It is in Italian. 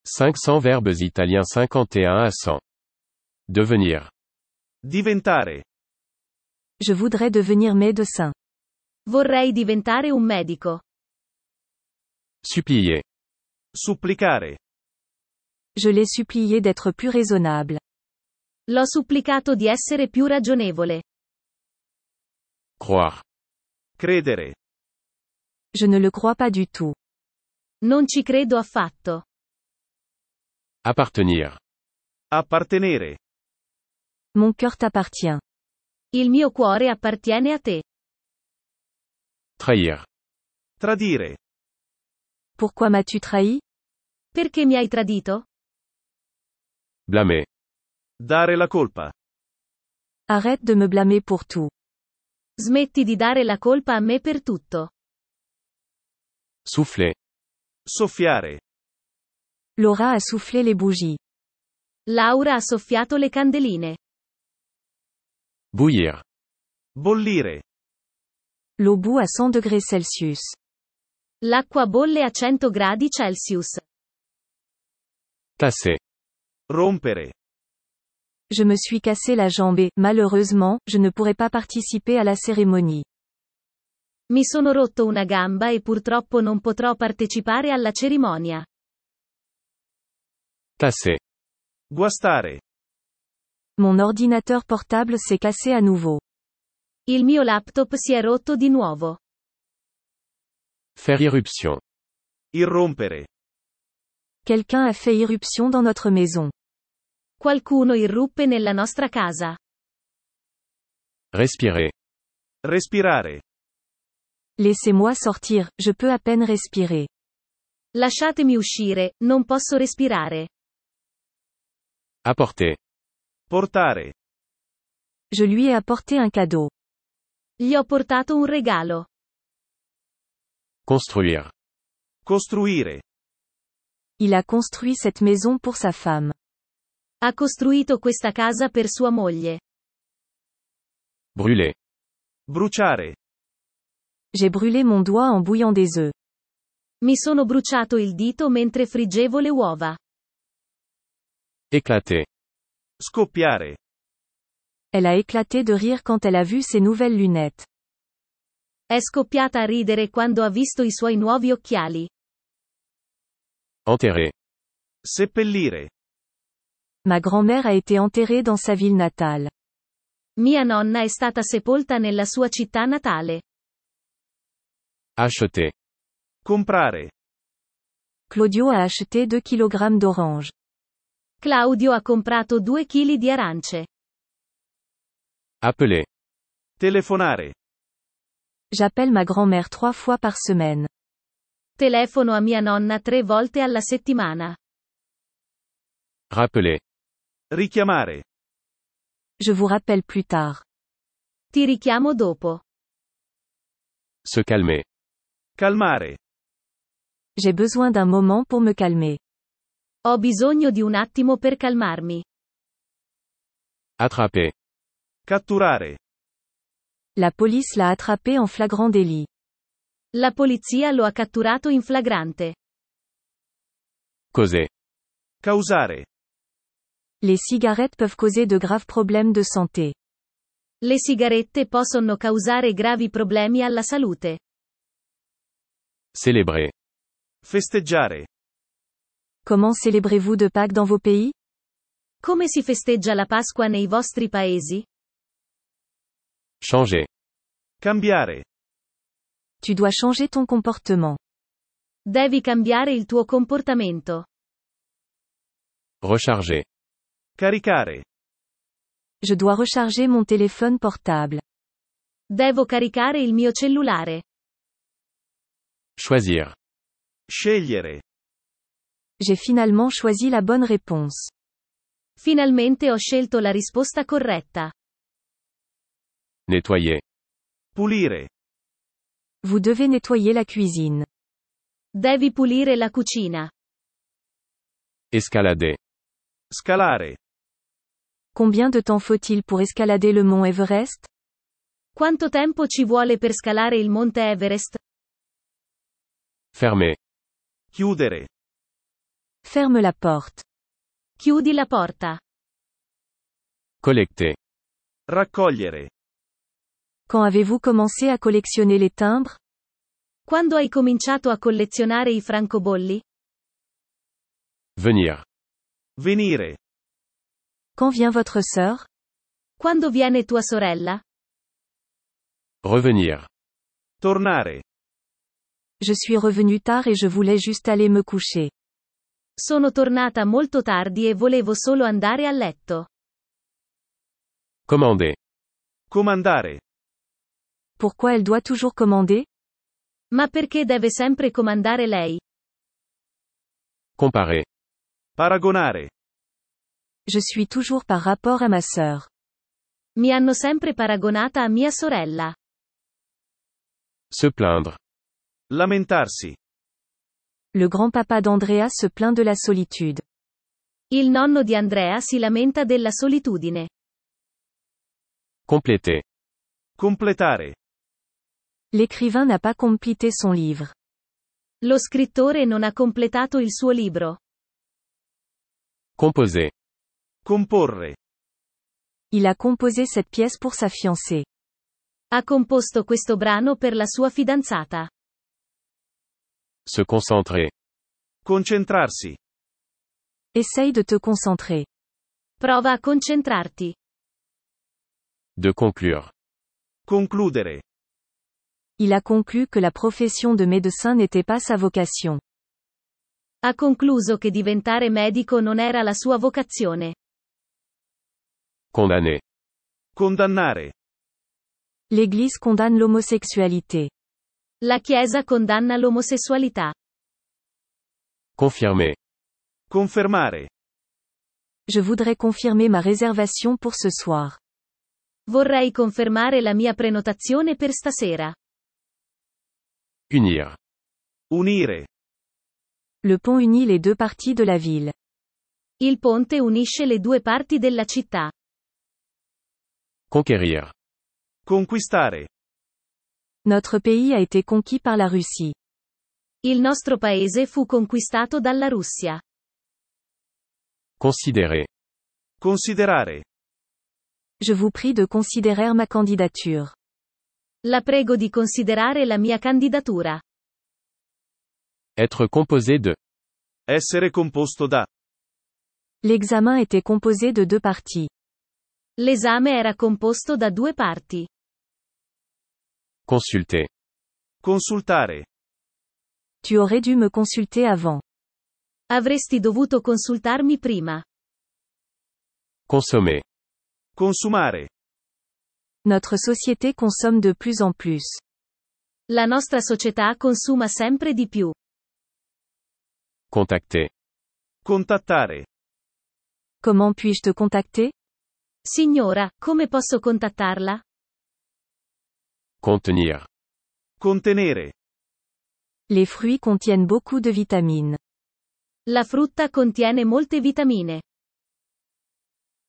500 verbes italiens 51 à 100. Devenir. Diventare. Je voudrais devenir médecin. Vorrei diventare un medico. Supplier. Supplicare. Je l'ai supplié d'être plus raisonnable. L'ho supplicato di essere più ragionevole. Croire. Credere. Je ne le crois pas du tout. Non ci credo affatto. Appartenir. Appartenere. Mon cœur t'appartient. Il mio cuore appartiene a te. Trahir. Tradire. Pourquoi m'as-tu trahi? Perché mi hai tradito? Blâmer. Dare la colpa. Arrête de me blâmer pour tout. Smetti di dare la colpa a me per tutto. Souffler. Soffiare. Laura a soufflé les bougies. Laura ha soffiato le candeline. Bouillir. Bollire. L'eau bout à 100 degrés Celsius. L'acqua bolle a 100 gradi Celsius. Tasser. Rompere. Je me suis cassé la jambe et, malheureusement, je ne pourrai pas participer à la cérémonie. Mi sono rotto una gamba e purtroppo non potrò partecipare alla cerimonia. Tasser. Guastare. Mon ordinateur portable s'est cassé à nouveau. Il mio laptop si è rotto di nuovo. Faire irruption. Irrompere. Quelqu'un a fait irruption dans notre maison. Qualcuno irruppe nella nostra casa. Respirer. Respirare. Laissez-moi sortir, je peux à peine respirer. Lasciatemi uscire, non posso respirare. Apporter. Portare. Je lui ai apporté un cadeau. Gli ho portato un regalo. Construire. Costruire. Il a construit cette maison pour sa femme. Ha costruito questa casa per sua moglie. Brûler. Bruciare. J'ai brûlé mon doigt en bouillant des œufs. Mi sono bruciato il dito mentre friggevo le uova. Éclater. Scoppiare. Elle a éclaté de rire quand elle a vu ses nouvelles lunettes. È scoppiata a ridere quando ha visto i suoi nuovi occhiali. Enterrer. Seppellire. Ma grand-mère a été enterrée dans sa ville natale. Mia nonna è stata sepolta nella sua città natale. Acheter. Comprare. Claudio a acheté 2 kg d'oranges. Claudio ha comprato 2 kg di arance. Appeler. Telefonare. J'appelle ma grand-mère 3 fois par semaine. Telefono a mia nonna 3 volte alla settimana. Rappeler. Richiamare. Je vous rappelle plus tard. Ti richiamo dopo. Se calmer. Calmare. J'ai besoin d'un moment pour me calmer. Ho bisogno di un attimo per calmarmi. Attraper. Catturare. La police l'a attrapé en flagrant délit. La polizia lo ha catturato in flagrante. Causer. Causare. Les cigarettes peuvent causer de graves problèmes de santé. Le sigarette possono causare gravi problemi alla salute. Célébrer. Festeggiare. Comment célébrez-vous de Pâques dans vos pays? Come si festeggia la Pasqua nei vostri paesi? Changer. Cambiare. Tu dois changer ton comportement. Devi cambiare il tuo comportamento. Recharger. Caricare. Je dois recharger mon téléphone portable. Devo caricare il mio cellulare. Choisir. Scegliere. J'ai finalement choisi la bonne réponse. Finalmente ho scelto la risposta corretta. Nettoyer. Pulire. Vous devez nettoyer la cuisine. Devi pulire la cucina. Escalader. Scalare. Combien de temps faut-il pour escalader le mont Everest? Quanto tempo ci vuole per scalare il monte Everest? Fermer. Chiudere. Ferme la porte. Chiudi la porta. Collecter. Raccogliere. Quand avez-vous commencé à collectionner les timbres? Quando hai cominciato a collezionare i francobolli? Venir. Venire. Quand vient votre sœur? Quando viene tua sorella? Revenir. Tornare. Je suis revenu tard et je voulais juste aller me coucher. Sono tornata molto tardi e volevo solo andare a letto. Commander. Comandare. Pourquoi elle doit toujours commander? Ma perché deve sempre comandare lei? Comparer. Paragonare. Je suis toujours par rapport à ma sœur. Mi hanno sempre paragonata a mia sorella. Se plaindre. Lamentarsi. Le grand-papa d'Andrea se plaint de la solitude. Il nonno di Andrea si lamenta della solitudine. Compléter. Completare. L'écrivain n'a pas complété son livre. Lo scrittore non ha completato il suo libro. Composer. Comporre. Il a composé cette pièce pour sa fiancée. Ha composto questo brano per la sua fidanzata. Se concentrer. Concentrarsi. Essaye de te concentrer. Prova a concentrarti. De conclure. Concludere. Il a conclu que la profession de médecin n'était pas sa vocation. Ha concluso che diventare medico non era la sua vocazione. Condamner. Condannare. L'Église condamne l'homosexualité. La Chiesa condanna l'omosessualità. Confirmer. Confermare. Je voudrais confirmer ma réservation pour ce soir. Vorrei confermare la mia prenotazione per stasera. Unir. Unire. Le pont unit les deux parties de la ville. Il ponte unisce le due parti della città. Conquérir. Conquistare. Notre pays a été conquis par la Russie. Il nostro paese fu conquistato dalla Russia. Considérer. Considerare. Je vous prie de considérer ma candidature. La prego di considerare la mia candidatura. Être composé de. Essere composto da. L'examen était composé de deux parties. L'esame era composto da due parti. Consulter. Consultare. Tu aurais dû me consulter avant. Avresti dovuto consultarmi prima. Consommer. Consumare. Notre société consomme de plus en plus. La nostra società consuma sempre di più. Contacter. Contattare. Comment puis-je te contacter? Signora, come posso contattarla? Contenir. Contenere. Les fruits contiennent beaucoup de vitamines. La frutta contiene molte vitamine.